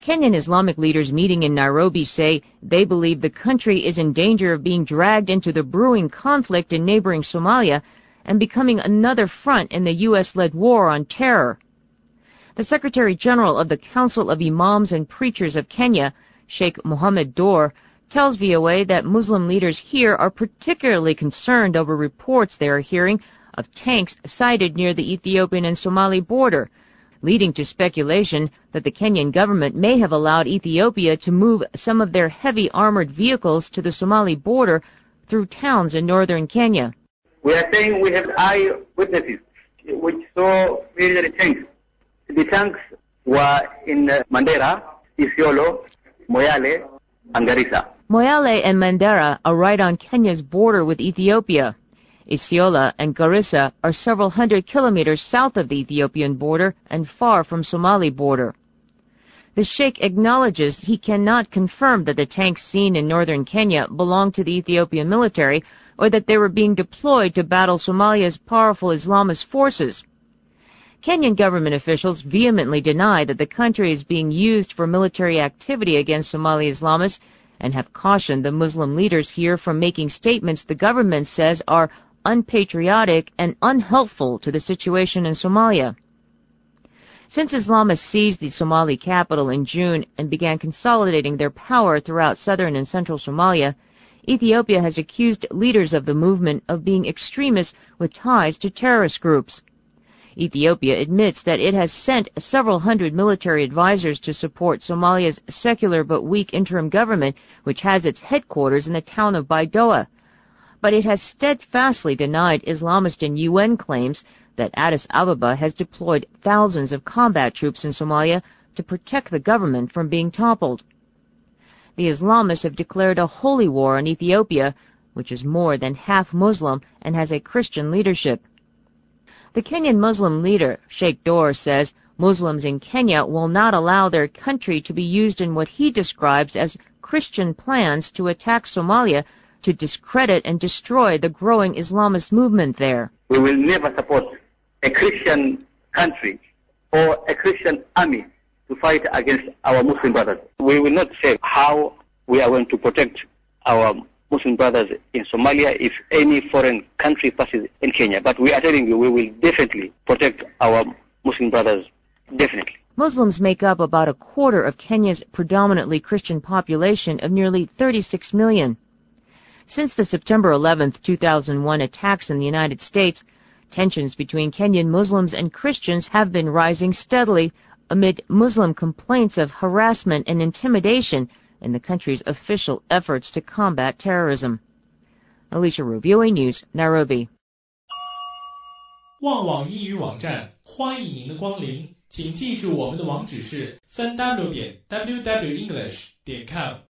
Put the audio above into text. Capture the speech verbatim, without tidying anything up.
Kenyan Islamic leaders meeting in Nairobi say they believe the country is in danger of being dragged into the brewing conflict in neighboring Somalia and becoming another front in the U S-led war on terror. The Secretary General of the Council of Imams and Preachers of Kenya, Sheikh Mohammed Dor, tells V O A that Muslim leaders here are particularly concerned over reports they are hearing of tanks sighted near the Ethiopian and Somali border, leading to speculation that the Kenyan government may have allowed Ethiopia to move some of their heavy armored vehicles to the Somali border through towns in northern Kenya. We are saying we have eyewitnesses which saw military tanks. The tanks were in Mandera, Isiolo, Moyale, and Garissa. Moyale and Mandera are right on Kenya's border with Ethiopia. Isiolo and Garissa are several hundred kilometers south of the Ethiopian border and far from Somali border. The sheikh acknowledges he cannot confirm that the tanks seen in northern Kenya belong to the Ethiopian military or that they were being deployed to battle Somalia's powerful Islamist forces. Kenyan government officials vehemently deny that the country is being used for military activity against Somali Islamists and have cautioned the Muslim leaders here from making statements the government says are unpatriotic and unhelpful to the situation in Somalia. Since Islamists seized the Somali capital in June and began consolidating their power throughout southern and central Somalia, Ethiopia has accused leaders of the movement of being extremists with ties to terrorist groups. Ethiopia admits that it has sent several hundred military advisors to support Somalia's secular but weak interim government, which has its headquarters in the town of Baidoa. But it has steadfastly denied Islamist and U N claims that Addis Ababa has deployed thousands of combat troops in Somalia to protect the government from being toppled. The Islamists have declared a holy war on Ethiopia, which is more than half Muslim and has a Christian leadership. The Kenyan Muslim leader, Sheikh Dor, says Muslims in Kenya will not allow their country to be used in what he describes as Christian plans to attack Somalia to discredit and destroy the growing Islamist movement there. We will never support a Christian country or a Christian army to fight against our Muslim brothers. We will not say how we are going to protect our Muslim brothers in Somalia if any foreign country passes in Kenya. But we are telling you, we will definitely protect our Muslim brothers, definitely. Muslims make up about a quarter of Kenya's predominantly Christian population of nearly thirty-six million. Since the September eleventh, two thousand one attacks in the United States, tensions between Kenyan Muslims and Christians have been rising steadily amid Muslim complaints of harassment and intimidation in the country's official efforts to combat terrorism. Alicia Ru, V O A News, Nairobi. 旺网英语网站，欢迎您的光临，请记住我们的网址是 三 w 点 w w english 点 com。